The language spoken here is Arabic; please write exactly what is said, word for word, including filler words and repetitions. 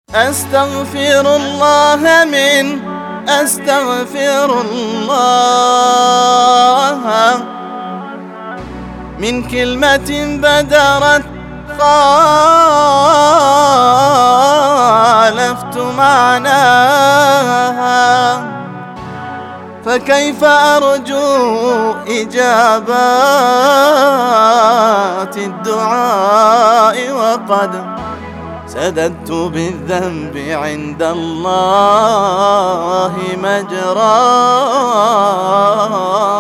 أستغفر الله من أستغفر الله من كلمة بدرت خالفت معناها، فكيف أرجو إجابات الدعاء وقد سددت بالذنب عند الله مجراه.